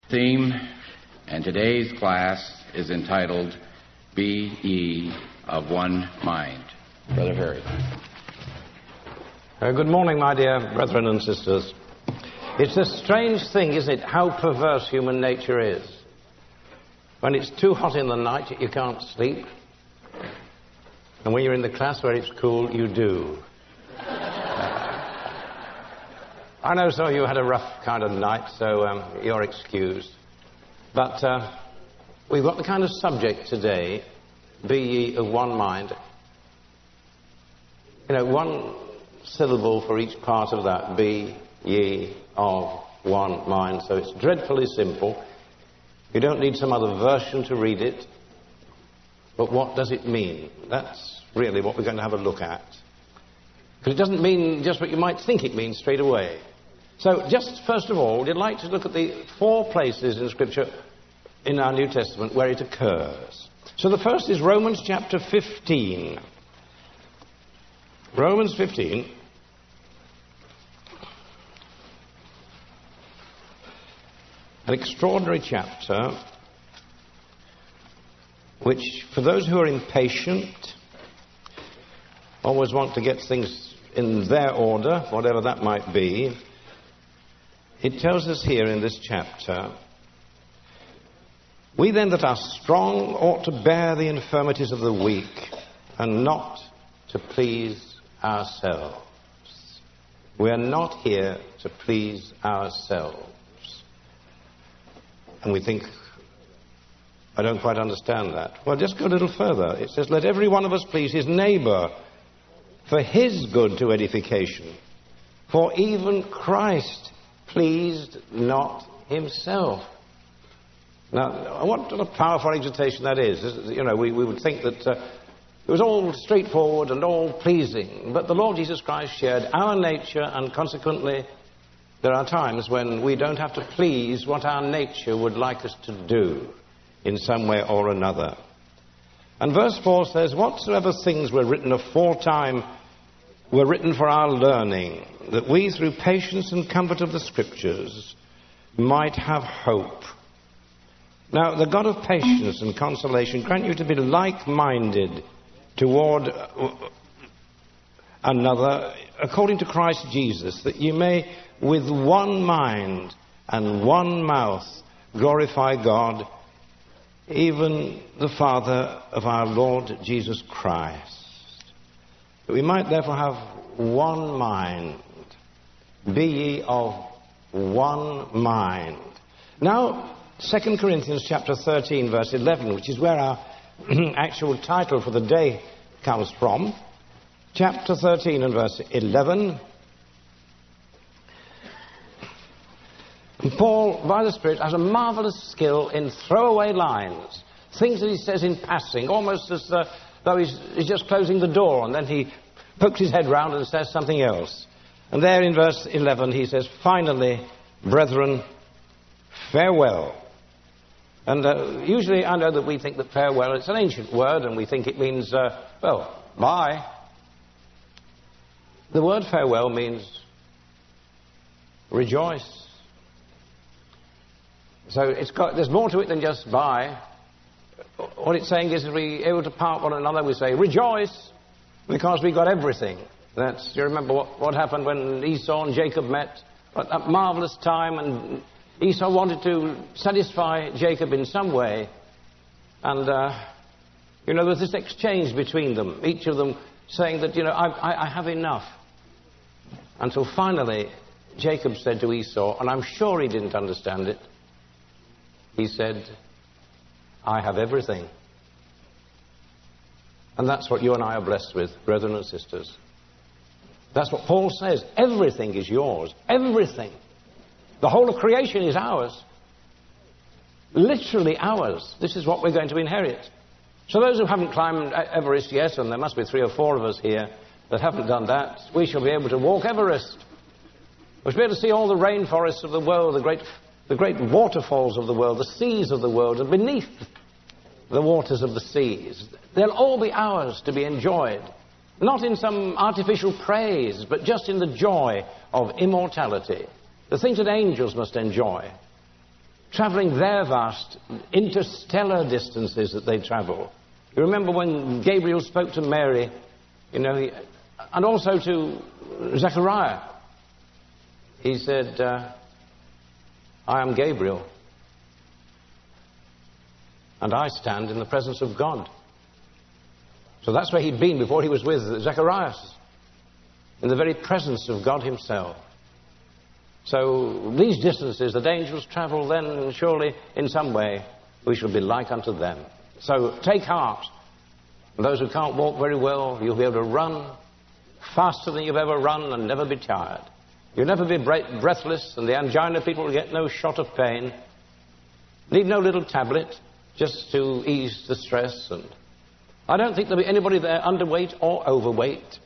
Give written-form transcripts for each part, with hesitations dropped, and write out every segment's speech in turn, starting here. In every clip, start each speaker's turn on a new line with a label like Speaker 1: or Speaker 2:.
Speaker 1: Theme, and today's class is entitled, Be Ye of One Mind. Brother Harry.
Speaker 2: Good morning, my dear brethren and sisters. It's a strange thing, isn't it, how perverse human nature is. When it's too hot in the night, you can't sleep. And when you're in the class where it's cool, you do. I know some of you had a rough kind of night, so you're excused. But we've got the kind of subject today, be ye of one mind. You know, one syllable for each part of that, be ye of one mind. So it's dreadfully simple. You don't need some other version to read it. But what does it mean? That's really what we're going to have a look at. Because it doesn't mean just what you might think it means straight away. So just first of all, we'd like to look at the 4 places in Scripture in our New Testament where it occurs. So the first is Romans chapter 15. Romans 15. An extraordinary chapter which, for those who are impatient, always want to get things in their order, whatever that might be, it tells us here in this chapter, we then that are strong ought to bear the infirmities of the weak and not to please ourselves. We are not here to please ourselves. And we think, I don't quite understand that. Well, just go a little further. It says, let every one of us please his neighbor for his good to edification. For even Christ pleased not himself. Now, what a powerful exhortation that is. You know, we would think that it was all straightforward and all pleasing. But the Lord Jesus Christ shared our nature, and consequently, there are times when we don't have to please what our nature would like us to do in some way or another. And verse 4 says, whatsoever things were written aforetime were written for our learning, that we through patience and comfort of the Scriptures might have hope. Now, the God of patience and consolation grant you to be like-minded toward another, according to Christ Jesus, that you may with one mind and one mouth glorify God, even the Father of our Lord Jesus Christ. That we might therefore have one mind. Be ye of one mind. Now, 2 Corinthians chapter 13, verse 11, which is where our actual title for the day comes from. Chapter 13 and verse 11. And Paul, by the Spirit, has a marvelous skill in throwaway lines. Things that he says in passing, almost as though he's just closing the door, and then he pokes his head round and says something else. And there in verse 11 he says, finally, brethren, farewell. And usually I know that we think that farewell, it's an ancient word, and we think it means, bye. The word farewell means rejoice. So there's more to it than just bye. What it's saying is, if we're able to part one another, we say, rejoice, because we got everything. You remember what happened when Esau and Jacob met? What a marvelous time, and Esau wanted to satisfy Jacob in some way. And, there was this exchange between them, each of them saying that, I have enough. Until finally, Jacob said to Esau, and I'm sure he didn't understand it, he said, I have everything. And that's what you and I are blessed with, brethren and sisters. That's what Paul says. Everything is yours. Everything. The whole of creation is ours. Literally ours. This is what we're going to inherit. So those who haven't climbed Everest yet, and there must be 3 or 4 of us here that haven't done that, we shall be able to walk Everest. We shall be able to see all the rainforests of the world, the great waterfalls of the world, the seas of the world, and beneath the waters of the seas. They'll all be ours to be enjoyed. Not in some artificial praise, but just in the joy of immortality. The things that angels must enjoy. traveling their vast interstellar distances that they travel. You remember when Gabriel spoke to Mary, and also to Zechariah. He said, I am Gabriel, and I stand in the presence of God. So that's where he'd been before he was with Zacharias, in the very presence of God himself. So these distances that angels travel, then surely in some way we shall be like unto them. So take heart. Those who can't walk very well, you'll be able to run faster than you've ever run and never be tired. You'll never be breathless, and the angina people will get no shot of pain. Need no little tablet just to ease the stress. And I don't think there'll be anybody there underweight or overweight.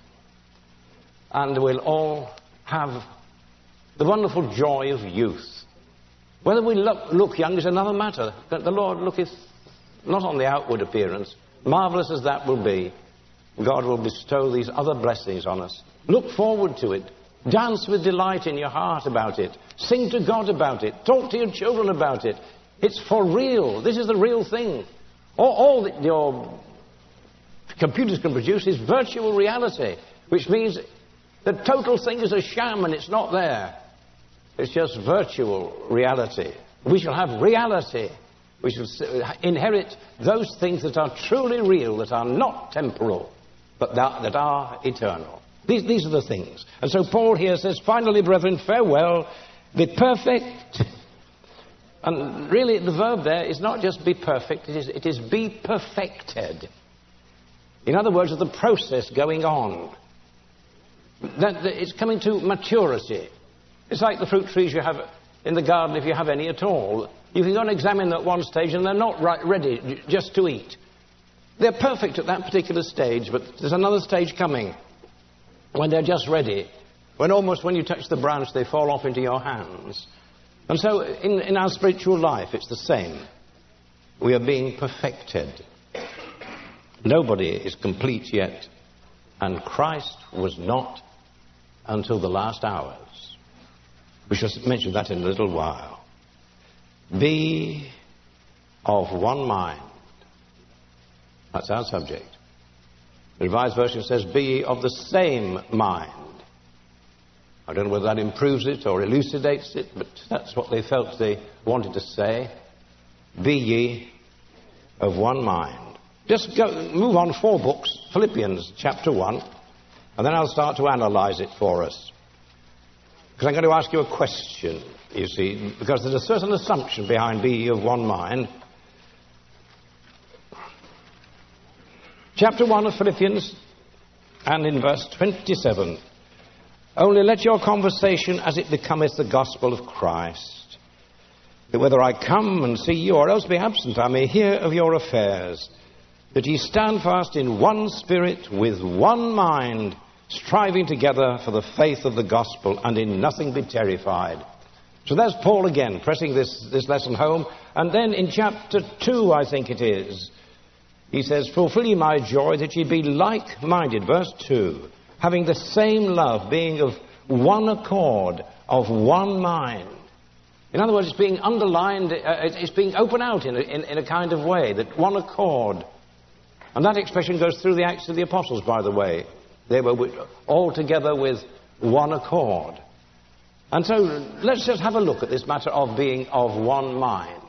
Speaker 2: And we'll all have the wonderful joy of youth. Whether we look young is another matter. The Lord looketh not on the outward appearance. Marvelous as that will be, God will bestow these other blessings on us. Look forward to it. Dance with delight in your heart about it. Sing to God about it. Talk to your children about it. It's for real. This is the real thing. All that your computers can produce is virtual reality, which means the total thing is a sham and it's not there. It's just virtual reality. We shall have reality. We shall inherit those things that are truly real, that are not temporal, but that are eternal. These are the things. And so Paul here says, finally, brethren, farewell, be perfect. And really the verb there is not just be perfect, it is be perfected. In other words, the process going on. That it's coming to maturity. It's like the fruit trees you have in the garden, if you have any at all. You can go and examine them at one stage and they're not ready just to eat. They're perfect at that particular stage, but there's another stage coming when they're just ready. When almost when you touch the branch, they fall off into your hands. And so in our spiritual life, it's the same. We are being perfected. Nobody is complete yet. And Christ was not until the last hours. We shall mention that in a little while. Be of one mind. That's our subject. The Revised Version says, be ye of the same mind. I don't know whether that improves it or elucidates it, but that's what they felt they wanted to say. Be ye of one mind. Just move on 4 books, Philippians chapter 1, and then I'll start to analyze it for us. Because I'm going to ask you a question, you see, because there's a certain assumption behind be ye of one mind. Chapter 1 of Philippians, and in verse 27, only let your conversation as it becometh the gospel of Christ, that whether I come and see you or else be absent, I may hear of your affairs, that ye stand fast in one spirit, with one mind, striving together for the faith of the gospel, and in nothing be terrified. So there's Paul again, pressing this lesson home. And then in chapter 2, I think it is, he says, fulfill ye my joy, that ye be like-minded, verse 2, having the same love, being of one accord, of one mind. In other words, it's being underlined, it's being opened out in a kind of way, that one accord. And that expression goes through the Acts of the Apostles, by the way. They were all together with one accord. And so let's just have a look at this matter of being of one mind.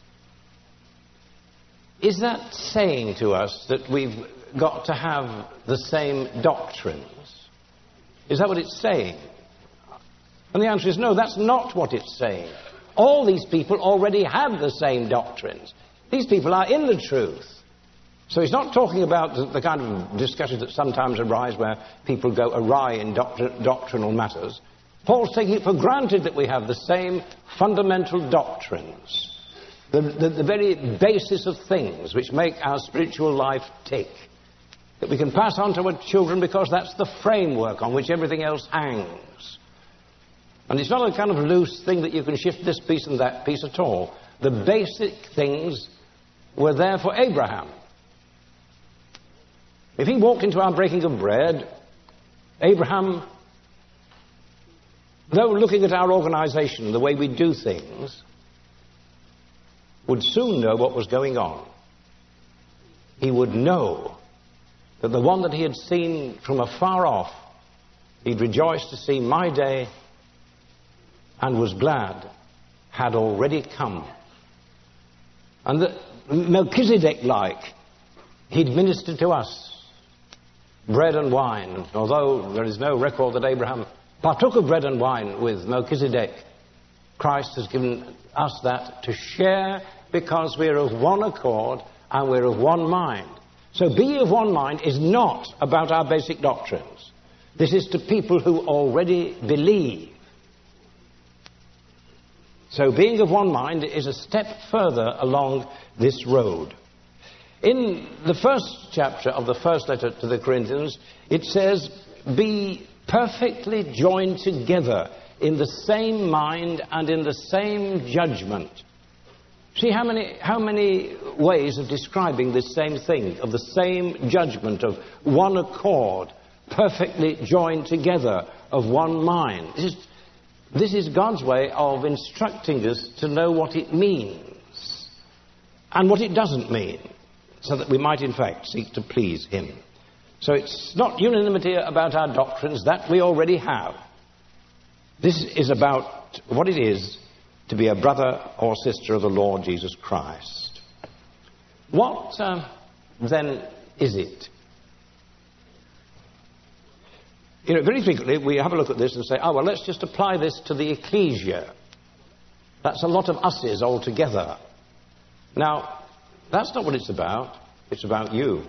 Speaker 2: Is that saying to us that we've got to have the same doctrines? Is that what it's saying? And the answer is no, that's not what it's saying. All these people already have the same doctrines. These people are in the truth. So he's not talking about the kind of discussions that sometimes arise where people go awry in doctrinal matters. Paul's taking it for granted that we have the same fundamental doctrines, the very basis of things which make our spiritual life tick, that we can pass on to our children because that's the framework on which everything else hangs. And it's not a kind of loose thing that you can shift this piece and that piece at all. The basic things were there for Abraham. If he walked into our breaking of bread, Abraham, though looking at our organization, the way we do things, would soon know what was going on. He would know that the one that he had seen from afar off, he'd rejoiced to see my day and was glad, had already come. And that Melchizedek-like, he'd ministered to us bread and wine. Although there is no record that Abraham partook of bread and wine with Melchizedek, Christ has given us that to share because we're of one accord and we're of one mind. So be of one mind is not about our basic doctrines. This is to people who already believe. So being of one mind is a step further along this road. In the first chapter of the first letter to the Corinthians, it says, be perfectly joined together in the same mind and in the same judgment. See how many ways of describing this same thing, of the same judgment, of one accord, perfectly joined together, of one mind. This is God's way of instructing us to know what it means and what it doesn't mean, so that we might in fact seek to please Him. So it's not unanimity about our doctrines, that we already have. This is about what it is to be a brother or sister of the Lord Jesus Christ. What then is it? You know, very frequently we have a look at this and say, oh, well, let's just apply this to the ecclesia. That's a lot of us's altogether. Now, that's not what it's about. It's about you.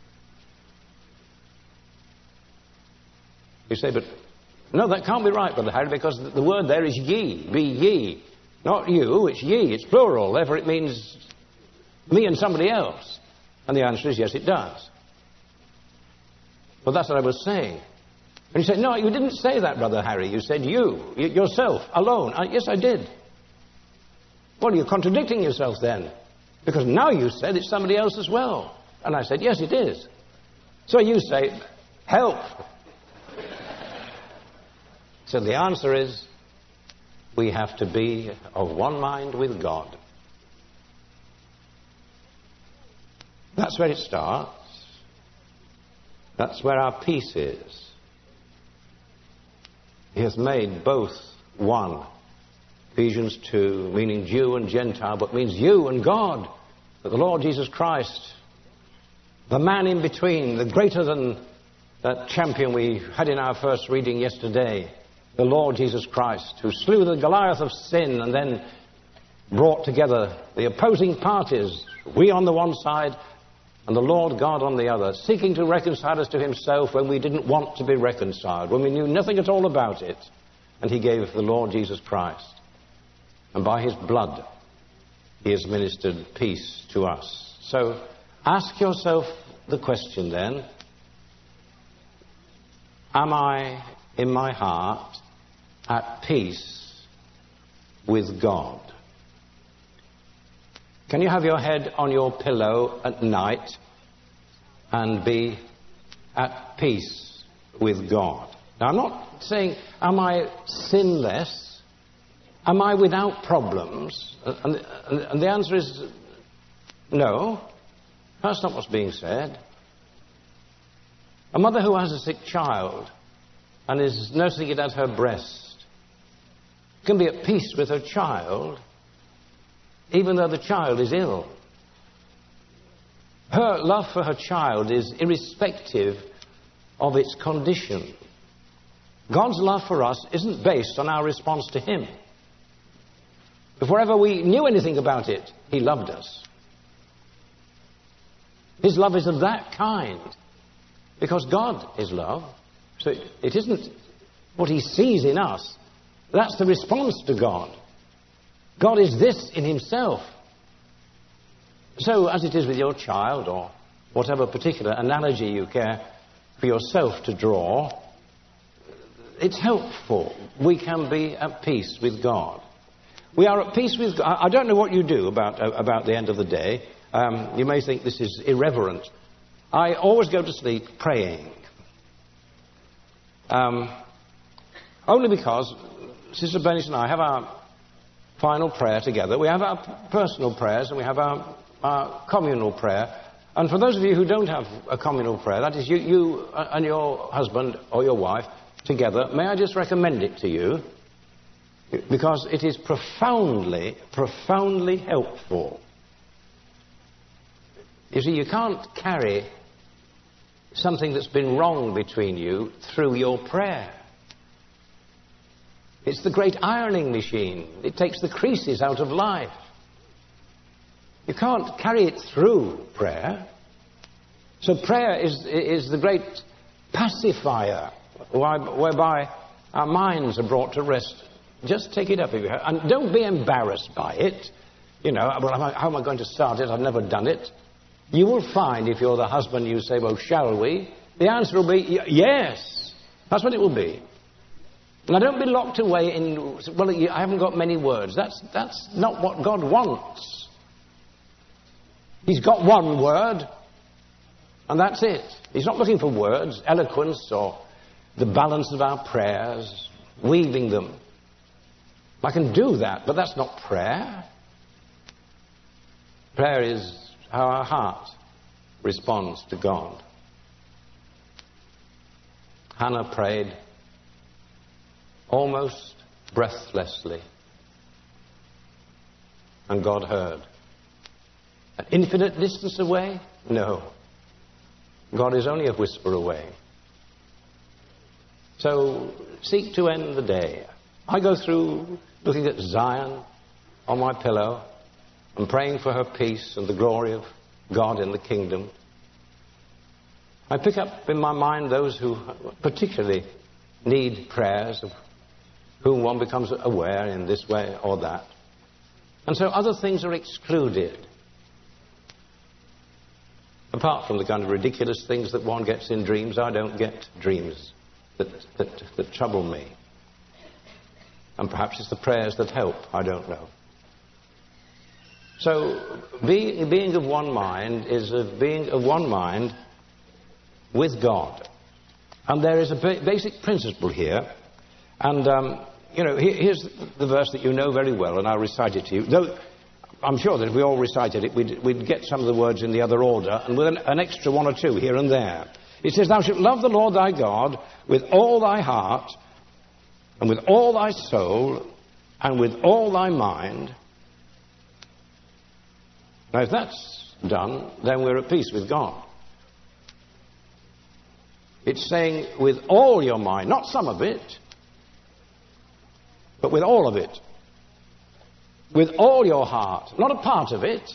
Speaker 2: You say, but no, that can't be right, Brother Harry, because the word there is ye. Be ye. Not you, it's ye. It's plural. Therefore it means me and somebody else. And the answer is yes, it does. Well, that's what I was saying. And you say, no, you didn't say that, Brother Harry. You said you, yourself, alone. Yes, I did. Well, you're contradicting yourself then. Because now you said it's somebody else as well. And I said, yes, it is. So you say, help. So the answer is, we have to be of one mind with God. That's where it starts. That's where our peace is. He has made both one. Ephesians 2, meaning Jew and Gentile, but means you and God. But the Lord Jesus Christ, the man in between, the greater than that champion we had in our first reading yesterday, the Lord Jesus Christ, who slew the Goliath of sin and then brought together the opposing parties, we on the one side and the Lord God on the other, seeking to reconcile us to Himself when we didn't want to be reconciled, when we knew nothing at all about it. And He gave the Lord Jesus Christ. And by His blood, He has ministered peace to us. So ask yourself the question then, am I in my heart at peace with God? Can you have your head on your pillow at night and be at peace with God? Now, I'm not saying, am I sinless? Am I without problems? And the answer is no. That's not what's being said. A mother who has a sick child and is nursing it at her breast can be at peace with her child even though the child is ill. Her love for her child is irrespective of its condition. God's love for us isn't based on our response to Him. Before ever we knew anything about it, He loved us. His love is of that kind because God is love. So it isn't what He sees in us. That's the response to God. God is this in Himself. So as it is with your child, or whatever particular analogy you care for yourself to draw, it's helpful. We can be at peace with God. We are at peace with God. I don't know what you do about the end of the day. You may think this is irreverent. I always go to sleep praying. Only because Sister Bernice and I have our final prayer together. We have our personal prayers and we have our communal prayer. And for those of you who don't have a communal prayer, that is you and your husband or your wife together, may I just recommend it to you? Because it is profoundly, profoundly helpful. You see, you can't carry something that's been wrong between you through your prayer. It's the great ironing machine. It takes the creases out of life. You can't carry it through prayer. So prayer is the great pacifier whereby our minds are brought to rest. Just take it up if you have. And don't be embarrassed by it. You know, well, how am I going to start it? I've never done it. You will find, if you're the husband, you say, well, shall we? The answer will be, yes. That's what it will be. Now, don't be locked away in, well, I haven't got many words. That's not what God wants. He's got one word, and that's it. He's not looking for words, eloquence, or the balance of our prayers, weaving them. I can do that, but that's not prayer. Prayer is how our heart responds to God. Hannah prayed almost breathlessly, and God heard. An infinite distance away? No. God is only a whisper away. So seek to end the day. I go through looking at Zion on my pillow and praying for her peace and the glory of God in the kingdom. I pick up in my mind those who particularly need prayers, of whom one becomes aware in this way or that. And so other things are excluded. Apart from the kind of ridiculous things that one gets in dreams, I don't get dreams that trouble me. And perhaps it's the prayers that help, I don't know. So being of one mind is being of one mind with God. And there is a basic principle here. And, here's the verse that you know very well, and I'll recite it to you. Though I'm sure that if we all recited it, we'd get some of the words in the other order, and with an extra one or two here and there. It says, thou shalt love the Lord thy God with all thy heart, and with all thy soul, and with all thy mind. Now, if that's done, then we're at peace with God. It's saying with all your mind, not some of it, but with all of it. With all your heart, not a part of it.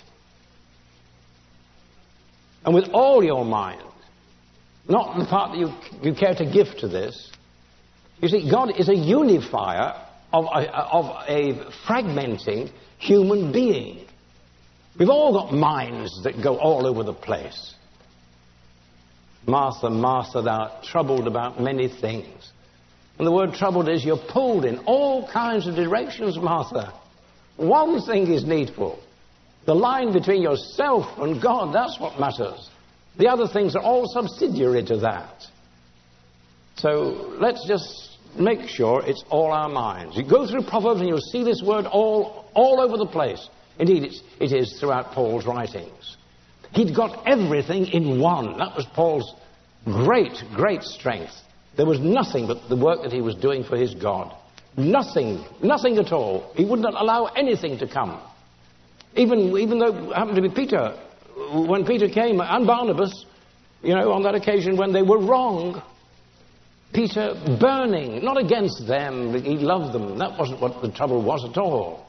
Speaker 2: And with all your mind, not the part that you care to give to this. You see, God is a unifier of a fragmenting human being. We've all got minds that go all over the place. Martha, Martha, thou art troubled about many things. And the word troubled is you're pulled in all kinds of directions, Martha. One thing is needful. The line between yourself and God, that's what matters. The other things are all subsidiary to that. So let's just make sure it's all our minds. You go through Proverbs and you'll see this word all over the place. Indeed, it is throughout Paul's writings. He'd got everything in one. That was Paul's great strength. There was nothing but the work that he was doing for his God. Nothing at all. He would not allow anything to come. Even though it happened to be Peter, when Peter came, and Barnabas, on that occasion when they were wrong, Peter burning, not against them, he loved them. That wasn't what the trouble was at all.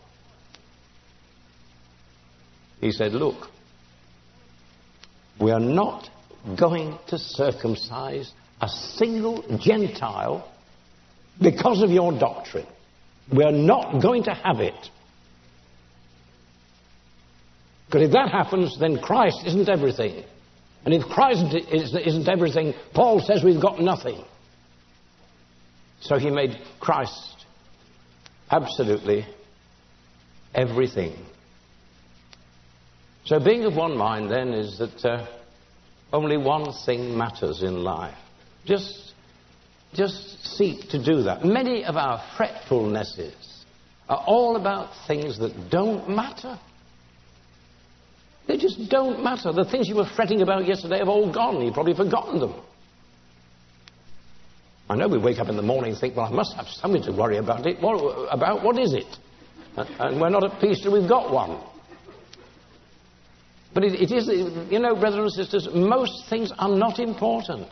Speaker 2: He said, look, we are not going to circumcise a single Gentile because of your doctrine. We are not going to have it. Because if that happens, then Christ isn't everything. And if Christ isn't everything, Paul says we've got nothing. So he made Christ absolutely everything. So being of one mind then is that only one thing matters in life. Just seek to do that. Many of our fretfulnesses are all about things that don't matter. They just don't matter. The things you were fretting about yesterday have all gone. You've probably forgotten them. I know we wake up in the morning and think, well, I must have something to worry about. What is it? And we're not at peace till we've got one. But it is, you know, brothers and sisters, most things are not important.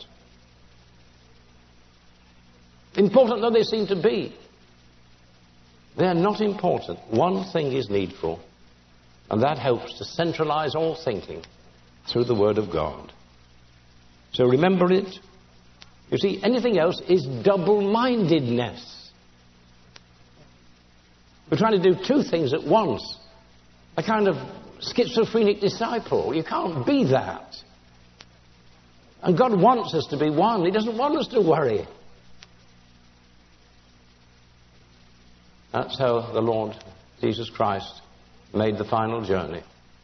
Speaker 2: Important though they seem to be, they're not important. One thing is needful, and that helps to centralize all thinking through the Word of God. So remember it. You see, anything else is double-mindedness. We're trying to do two things at once. A kind of schizophrenic disciple. You can't be that. And God wants us to be one. He doesn't want us to worry. That's how the Lord Jesus Christ made the final journey.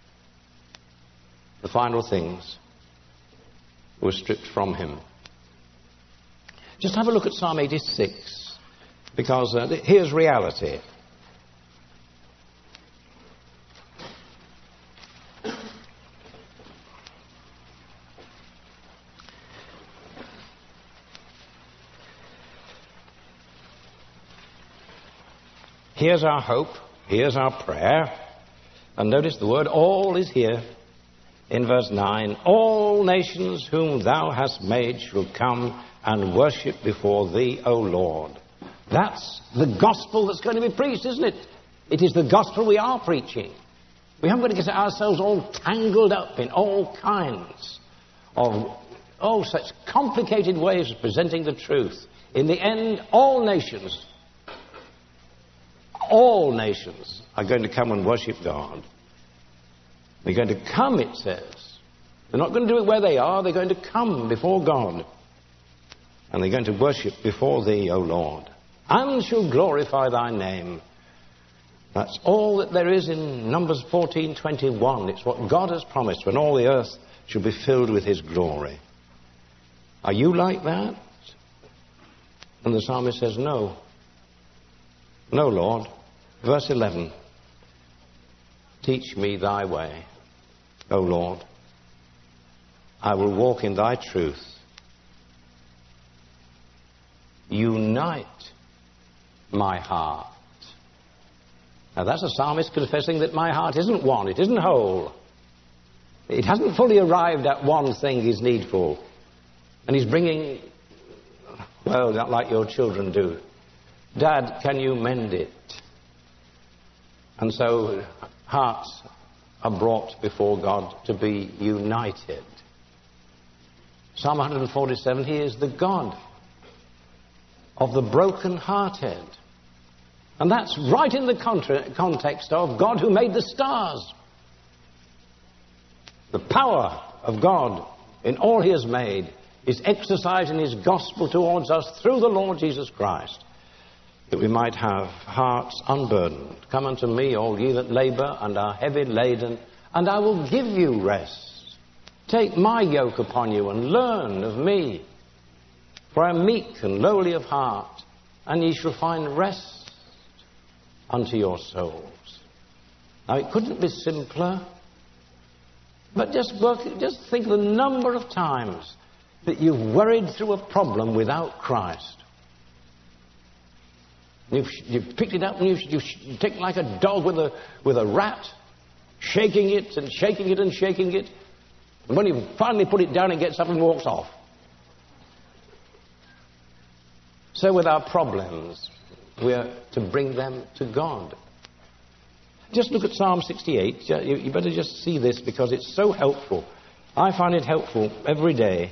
Speaker 2: The final things were stripped from him. Just have a look at Psalm 86, because here's reality. Here's our hope, here's our prayer, and notice the word all is here in verse 9. All nations whom thou hast made shall come and worship before thee, O Lord. That's the gospel that's going to be preached, isn't it? It is the gospel we are preaching. We haven't got to get ourselves all tangled up in all kinds of, such complicated ways of presenting the truth. In the end, all nations are going to come and worship God. They're going to come, it says. They're not going to do it where they are. They're going to come before God. And they're going to worship before thee, O Lord. And shall glorify thy name. That's all that there is in Numbers 14:21. It's what God has promised, when all the earth shall be filled with his glory. Are you like that? And the psalmist says, no. No, Lord. Verse 11. Teach me thy way, O Lord. I will walk in thy truth. Unite my heart. Now that's a psalmist confessing that my heart isn't one, it isn't whole. It hasn't fully arrived at one thing is needful. And he's bringing, well, not like your children do. Dad, can you mend it? And so hearts are brought before God to be united. Psalm 147, he is the God of the broken-hearted. And that's right in the context of God who made the stars. The power of God in all he has made is exercised in his gospel towards us through the Lord Jesus Christ, that we might have hearts unburdened. Come unto me, all ye that labour and are heavy laden, and I will give you rest. Take my yoke upon you and learn of me. For I am meek and lowly of heart, and ye shall find rest unto your souls. Now it couldn't be simpler, but just think of the number of times that you've worried through a problem without Christ. You've picked it up and you take it like a dog with a rat, shaking it and shaking it and shaking it. And when you finally put it down, it gets up and walks off. So with our problems, we're to bring them to God. Just look at Psalm 68. You better just see this because it's so helpful. I find it helpful every day.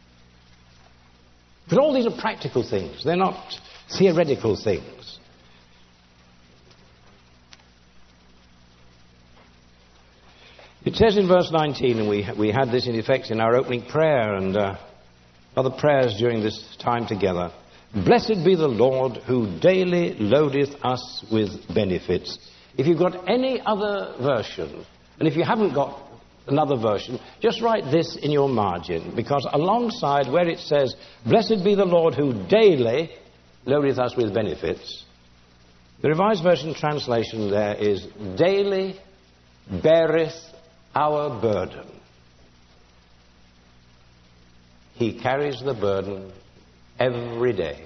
Speaker 2: But all these are practical things. They're not theoretical things. It says in verse 19, and we had this in effect in our opening prayer and other prayers during this time together. Blessed be the Lord who daily loadeth us with benefits. If you've got any other version, and if you haven't got another version, just write this in your margin, because alongside where it says, blessed be the Lord who daily loadeth us with benefits, The Revised Version translation there is, daily beareth our burden. He carries the burden every day.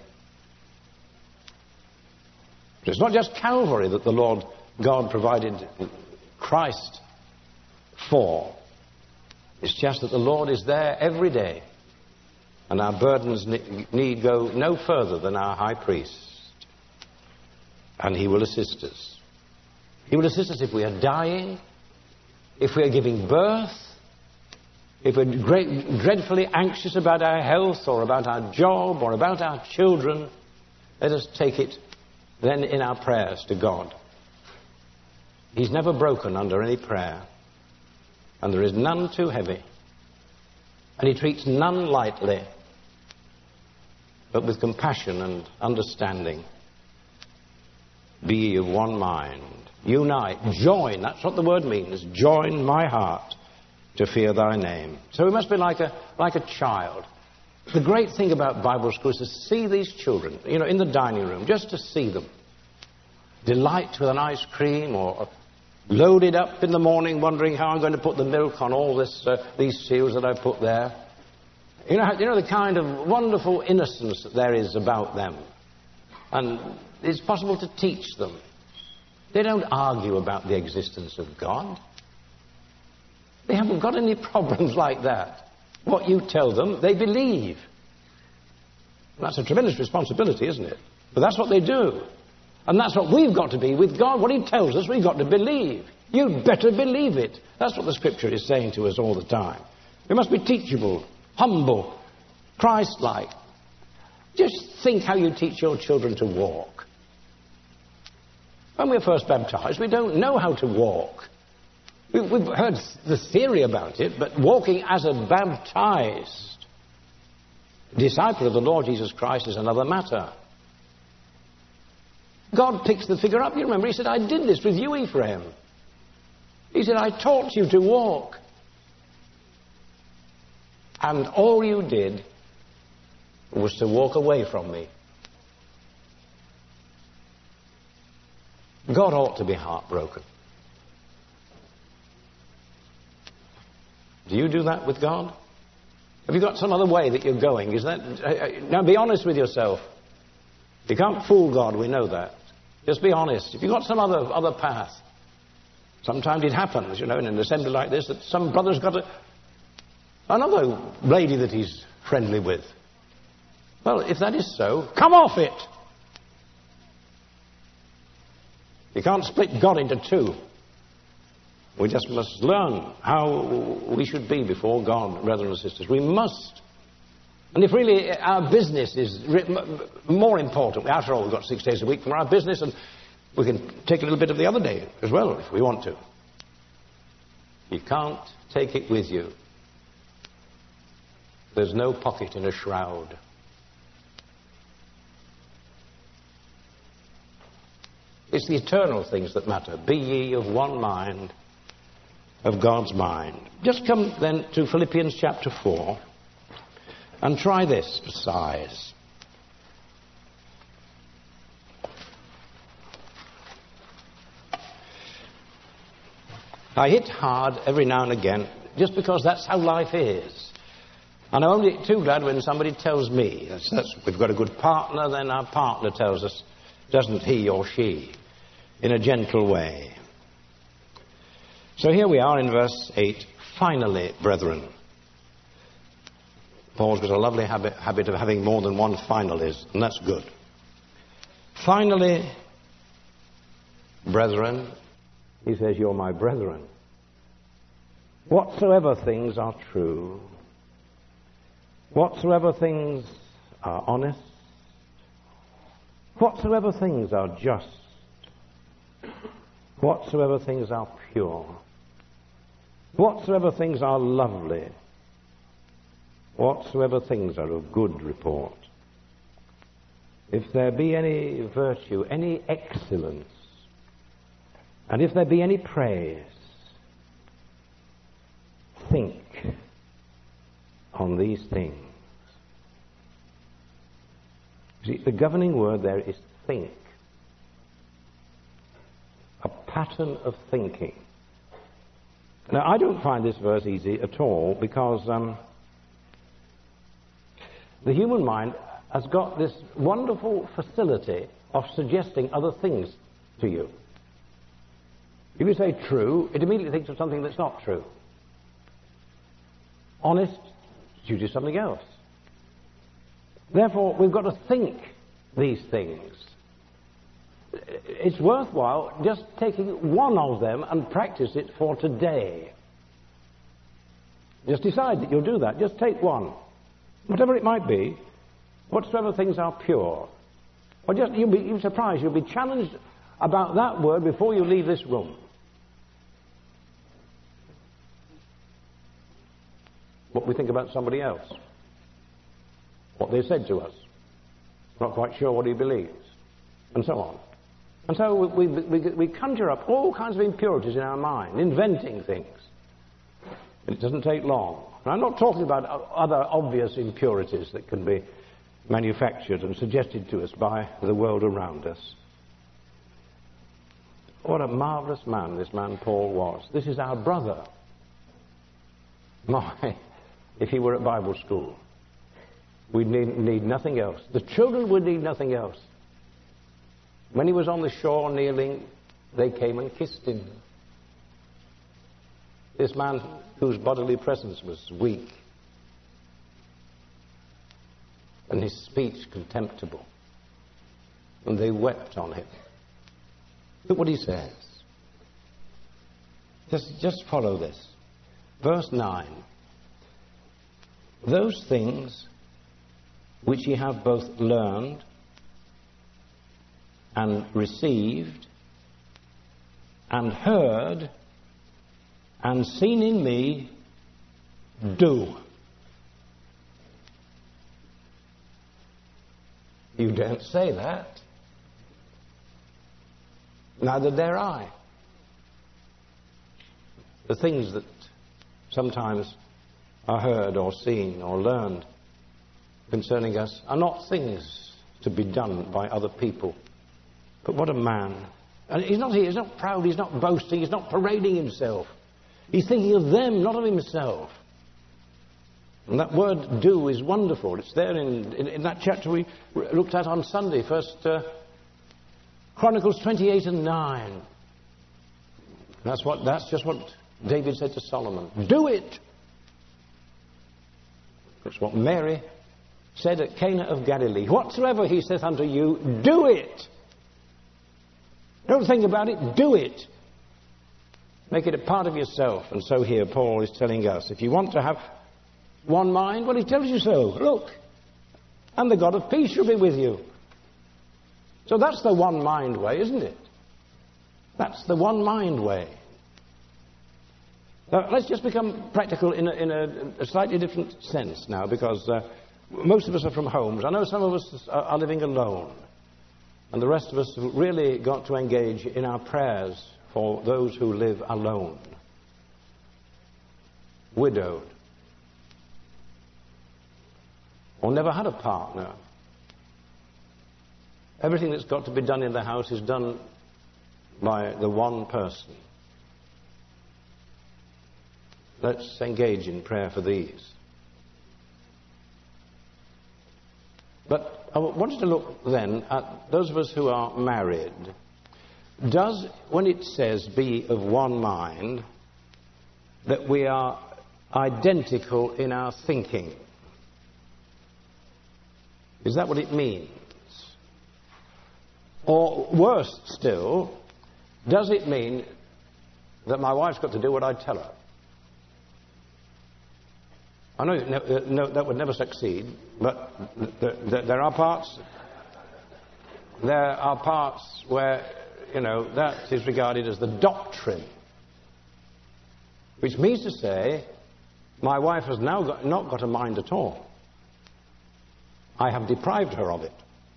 Speaker 2: It's not just Calvary that the Lord God provided Christ for. It's just that the Lord is there every day. And our burdens need go no further than our high priest. And he will assist us. He will assist us if we are dying, if we are giving birth, if we're dreadfully anxious about our health or about our job or about our children. Let us take it then in our prayers to God. He's never broken under any prayer. And there is none too heavy. And he treats none lightly, but with compassion and understanding. Be ye of one mind. Unite. Join. That's what the word means. Join my heart to fear thy name. So we must be like a child. The great thing about Bible school is to see these children, in the dining room, just to see them. Delight with an ice cream, or loaded up in the morning wondering how I'm going to put the milk on all these seals that I've put there. You know the kind of wonderful innocence that there is about them. And it's possible to teach them. They don't argue about the existence of God. They haven't got any problems like that. What you tell them, they believe. That's a tremendous responsibility, isn't it? But that's what they do. And that's what we've got to be with God. What he tells us, we've got to believe. You'd better believe it. That's what the Scripture is saying to us all the time. We must be teachable, humble, Christ-like. Just think how you teach your children to walk. When we're first baptized, we don't know how to walk. We've heard the theory about it, but walking as a baptized disciple of the Lord Jesus Christ is another matter. God picks the figure up. You remember, he said, I did this with you, Ephraim. He said, I taught you to walk. And all you did was to walk away from me. God ought to be heartbroken. Do you do that with God? Have you got some other way that you're going? Now be honest with yourself. You can't fool God, we know that. Just be honest. If you've got some other path. Sometimes it happens, in an assembly like this, that some brother's got another lady that he's friendly with. Well, if that is so, come off it. You can't split God into two. We just must learn how we should be before God, brethren and sisters. We must. And if really our business is more important, after all, we've got 6 days a week from our business, and we can take a little bit of the other day as well if we want to. You can't take it with you. There's no pocket in a shroud. It's the eternal things that matter. Be ye of one mind, of God's mind. Just come then to Philippians chapter 4 and try this for size. I hit hard every now and again just because that's how life is. And I'm only too glad when somebody tells me we've got a good partner, then our partner tells us, doesn't he or she, in a gentle way. So here we are in verse 8. Finally, brethren. Paul's got a lovely habit of having more than one finalist, and that's good. Finally, brethren, he says, you're my brethren. Whatsoever things are true, whatsoever things are honest, whatsoever things are just, whatsoever things are pure, whatsoever things are lovely, whatsoever things are of good report, if there be any virtue, any excellence, and if there be any praise, think on these things. See, the governing word there is think. pattern of thinking. Now, I don't find this verse easy at all because the human mind has got this wonderful facility of suggesting other things to you. If you say true, it immediately thinks of something that's not true. Honest, chooses something else. Therefore, we've got to think these things. It's worthwhile just taking one of them and practice it for today. Just decide that you'll do that. Just take one. Whatever it might be, whatsoever things are pure. Or just, you'll be surprised, you'll be challenged about that word before you leave this room. What we think about somebody else. What they said to us. Not quite sure what he believes. And so on. And so we conjure up all kinds of impurities in our mind, inventing things. And it doesn't take long. And I'm not talking about other obvious impurities that can be manufactured and suggested to us by the world around us. What a marvelous man this man Paul was. This is our brother. My, if he were at Bible school, we'd need nothing else. The children would need nothing else. When he was on the shore kneeling, they came and kissed him. This man whose bodily presence was weak and his speech contemptible, and they wept on him. Look what he says. Just follow this. Verse 9. Those things which ye have both learned and received and heard and seen in me, do. You don't say that. Neither dare I. The things that sometimes are heard or seen or learned concerning us are not things to be done by other people. But what a man. And he's not proud, he's not boasting, he's not parading himself. He's thinking of them, not of himself. And that word do is wonderful. It's there in that chapter we looked at on Sunday, First Chronicles 28 and 9. That's just what David said to Solomon. Do it! That's what Mary said at Cana of Galilee. Whatsoever he saith unto you, do it! Don't think about it, do it. Make it a part of yourself. And so here Paul is telling us, if you want to have one mind, well, he tells you so. Look, and the God of peace shall be with you. So that's the one mind way, isn't it? That's the one mind way. Now, let's just become practical in a slightly different sense now, because most of us are from homes. I know some of us are living alone. And the rest of us have really got to engage in our prayers for those who live alone, widowed, or never had a partner. Everything that's got to be done in the house is done by the one person. Let's engage in prayer for these. But I wanted to look then at those of us who are married. Does, when it says be of one mind, that we are identical in our thinking? Is that what it means? Or worse still, does it mean that my wife's got to do what I tell her? I know that would never succeed, but there are parts where, that is regarded as the doctrine, which means to say my wife has now not got a mind at all. I have deprived her of it.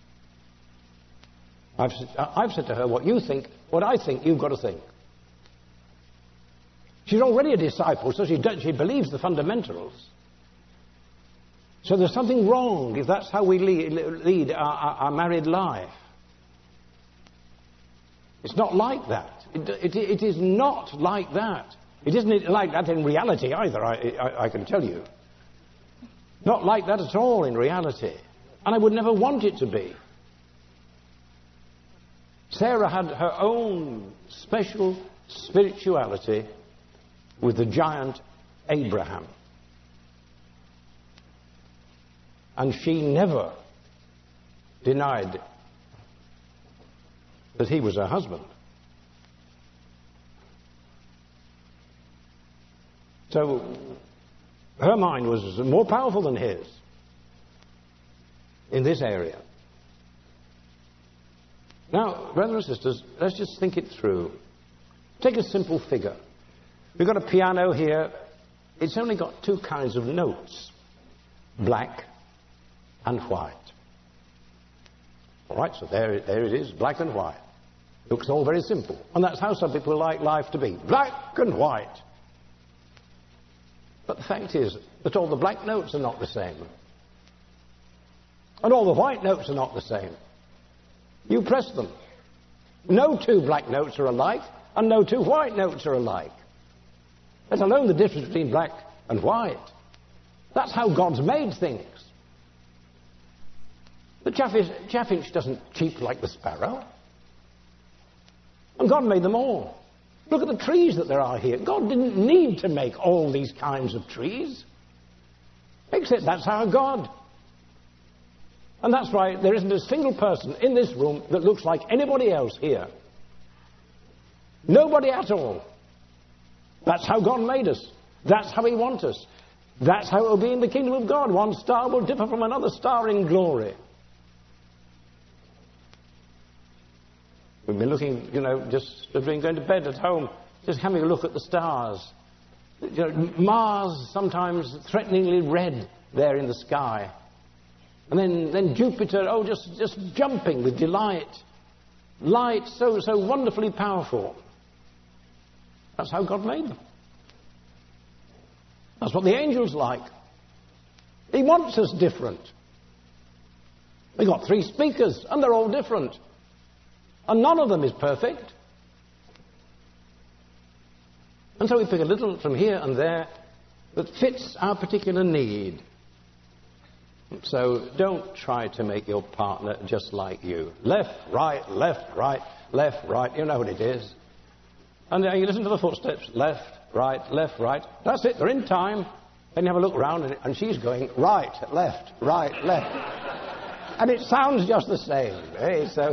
Speaker 2: I've said to her, what I think, you've got to think. She's already a disciple, so she believes the fundamentals. So there's something wrong if that's how we lead our married life. It's not like that. It is not like that. It isn't like that in reality either, I can tell you. Not like that at all in reality. And I would never want it to be. Sarah had her own special spirituality with the giant Abraham. And she never denied that he was her husband. So her mind was more powerful than his in this area. Now, brothers and sisters, let's just think it through. Take a simple figure. We've got a piano here. It's only got two kinds of notes, black and white. All right, so there it is, black and white. Looks all very simple. And that's how some people like life to be, black and white. But the fact is that all the black notes are not the same. And all the white notes are not the same. You press them. No two black notes are alike, and no two white notes are alike. Let alone the difference between black and white. That's how God's made things. The chaffinch doesn't cheep like the sparrow. And God made them all. Look at the trees that there are here. God didn't need to make all these kinds of trees. Except that's our God. And that's why there isn't a single person in this room that looks like anybody else here. Nobody at all. That's how God made us. That's how He wants us. That's how it will be in the kingdom of God. One star will differ from another star in glory. We've been looking, just as we've been going to bed at home, just having a look at the stars. Mars sometimes threateningly red there in the sky. And then Jupiter, just jumping with delight. Light so wonderfully powerful. That's how God made them. That's what the angels like. He wants us different. They've got 3 speakers, and they're all different. And none of them is perfect. And so we pick a little from here and there that fits our particular need. So don't try to make your partner just like you. Left, right, left, right, left, right. You know what it is. And you listen to the footsteps. Left, right, left, right. That's it. They're in time. Then you have a look around and she's going right, left, right, left. And it sounds just the same. So...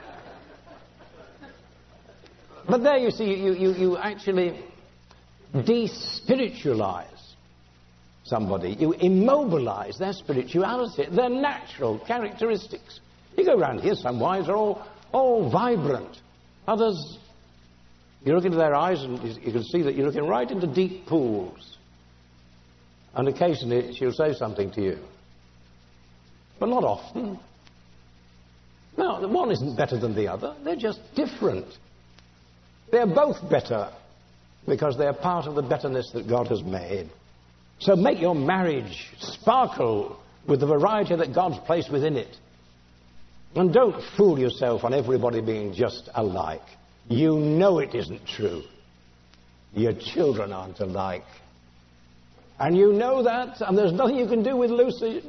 Speaker 2: But there you see, you actually despiritualize somebody. You immobilize their spirituality, their natural characteristics. You go around here, some wives are all vibrant. Others, you look into their eyes and you can see that you're looking right into deep pools. And occasionally she'll say something to you. But not often. No, one isn't better than the other. They're just different. They're both better because they're part of the betterness that God has made. So make your marriage sparkle with the variety that God's placed within it. And don't fool yourself on everybody being just alike. You know it isn't true. Your children aren't alike. And you know that, and there's nothing you can do with Lucy.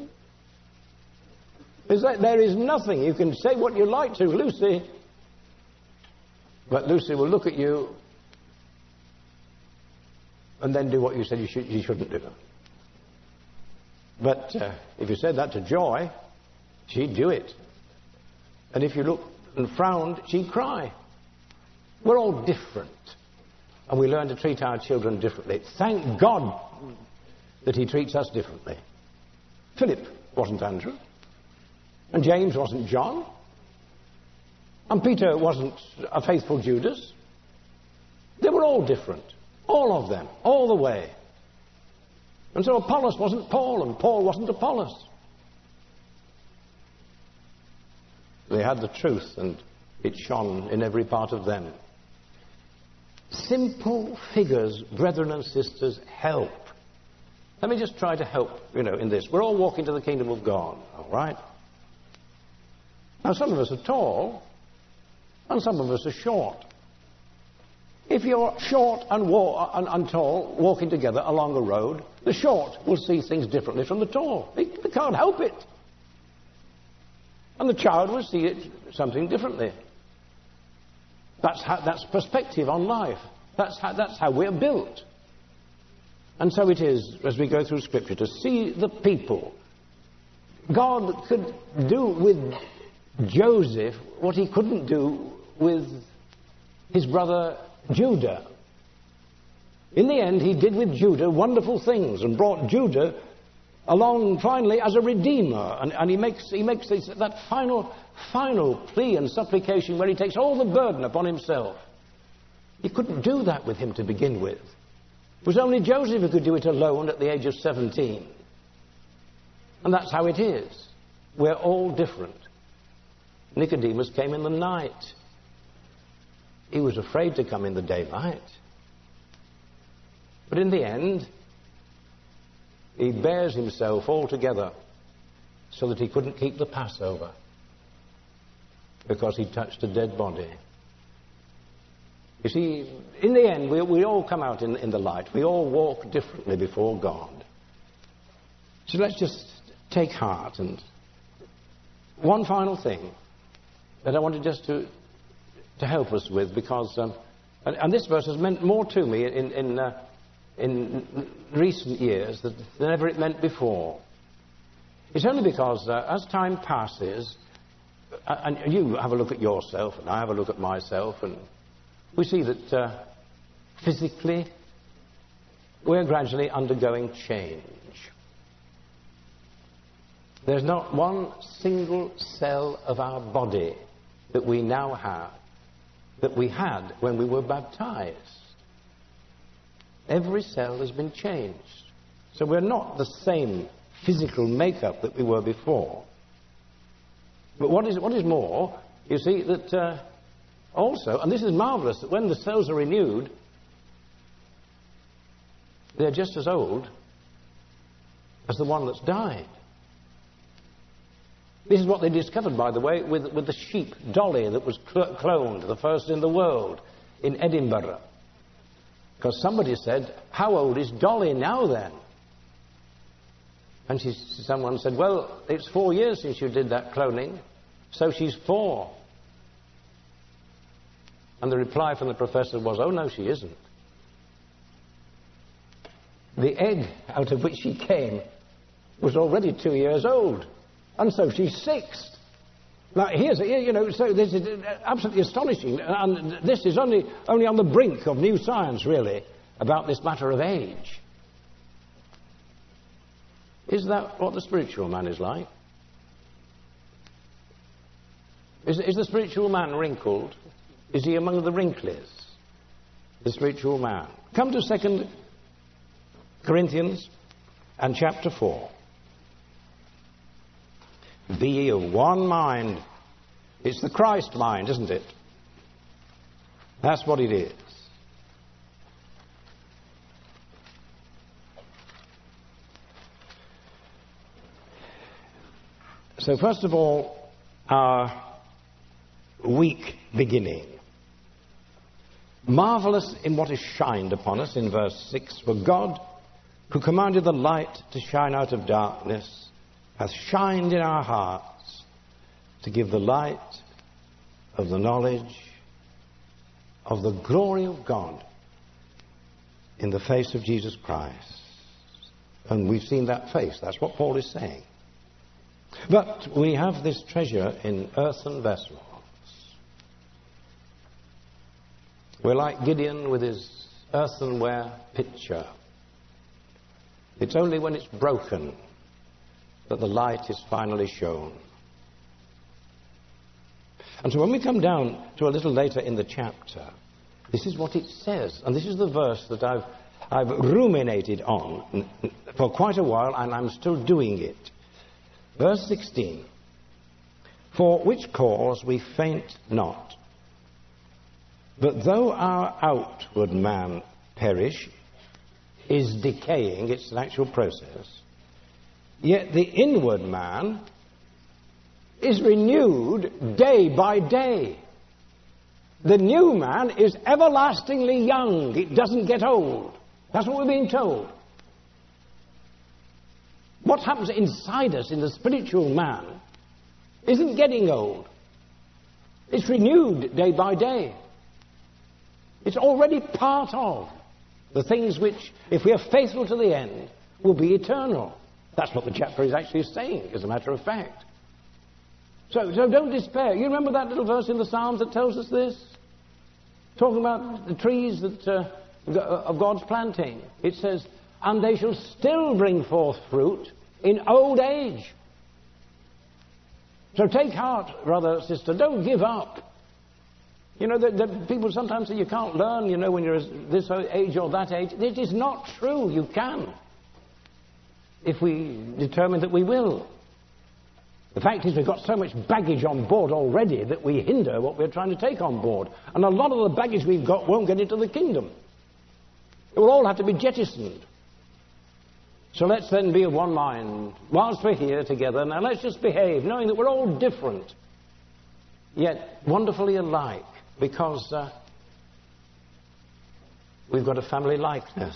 Speaker 2: There is nothing. You can say what you like to Lucy. But Lucy will look at you and then do what you said you shouldn't do. But if you said that to Joy, she'd do it. And if you looked and frowned, she'd cry. We're all different. And we learn to treat our children differently. Thank God that He treats us differently. Philip wasn't Andrew. And James wasn't John. And Peter wasn't a faithful Judas. They were all different. All of them. All the way. And so Apollos wasn't Paul, and Paul wasn't Apollos. They had the truth, and it shone in every part of them. Simple figures, brethren and sisters, help. Let me just try to help, in this. We're all walking to the kingdom of God, all right? Now, some of us are tall, and some of us are short. If you're short and tall walking together along a road, the short will see things differently from the tall. They can't help it. And the child will see it something differently. That's perspective on life. That's how we're built. And so it is, as we go through Scripture, to see the people. God could do with Joseph what he couldn't do with his brother Judah. In the end, he did with Judah wonderful things and brought Judah along finally as a redeemer. And he makes that final plea and supplication where he takes all the burden upon himself. He couldn't do that with him to begin with. It was only Joseph who could do it alone at the age of 17. And that's how it is. We're all different. Nicodemus came in the night. He was afraid to come in the daylight. But in the end, he bears himself altogether so that he couldn't keep the Passover because he touched a dead body. You see, in the end, we all come out in the light. We all walk differently before God. So let's just take heart. And one final thing that I wanted just to help us with, because and this verse has meant more to me in recent years than ever it meant before. It's only because as time passes, and you have a look at yourself, and I have a look at myself, and we see that physically we're gradually undergoing change. There's not one single cell of our body that we now have that we had when we were baptized. Every cell has been changed. So we're not the same physical makeup that we were before. But what is more, you see that also, and this is marvelous, that when the cells are renewed, they're just as old as the one that's died. This is what they discovered, by the way, with the sheep Dolly that was cloned, the first in the world, in Edinburgh. Because somebody said, how old is Dolly now then? And someone said, well, it's 4 years since you did that cloning, so she's 4. And the reply from the professor was, oh no, she isn't. The egg out of which she came was already 2 years old. And so she's 6. Now, so this is absolutely astonishing. And this is only on the brink of new science, really, about this matter of age. Is that what the spiritual man is like? Is the spiritual man wrinkled? Is he among the wrinklies? The spiritual man. Come to 2 Corinthians and chapter 4. Be ye of one mind. It's the Christ mind, isn't it? That's what it is. So first of all, our week beginning. Marvelous in what is shined upon us in verse 6. For God, who commanded the light to shine out of darkness, hath shined in our hearts to give the light of the knowledge of the glory of God in the face of Jesus Christ. And we've seen that face. That's what Paul is saying. But we have this treasure in earthen vessels. We're like Gideon with his earthenware pitcher. It's only when it's broken that the light is finally shown. And so when we come down to a little later in the chapter, this is what it says. And this is the verse that I've ruminated on for quite a while, and I'm still doing it. Verse 16. For which cause we faint not. But though our outward man perish, is decaying, it's an actual process, yet the inward man is renewed day by day.
Speaker 3: The new man is everlastingly young. It doesn't get old. That's what we're being told. What happens inside us in the spiritual man isn't getting old. It's renewed day by day. It's already part of the things which, if we are faithful to the end, will be eternal. That's what the chapter is actually saying, as a matter of fact. So don't despair. You remember that little verse in the Psalms that tells us this? Talking about the trees that of God's planting. It says, and they shall still bring forth fruit in old age. So take heart, brother, sister. Don't give up. You know, the people sometimes say you can't learn, you know, when you're this age or that age. It is not true. You can, if we determine that we will. The fact is we've got so much baggage on board already that we hinder what we're trying to take on board. And a lot of the baggage we've got won't get into the kingdom. It will all have to be jettisoned. So let's then be of one mind whilst we're here together. Now let's just behave, knowing that we're all different, yet wonderfully alike, because we've got a family likeness.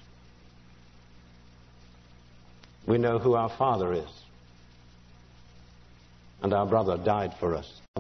Speaker 3: We know who our Father is. And our brother died for us.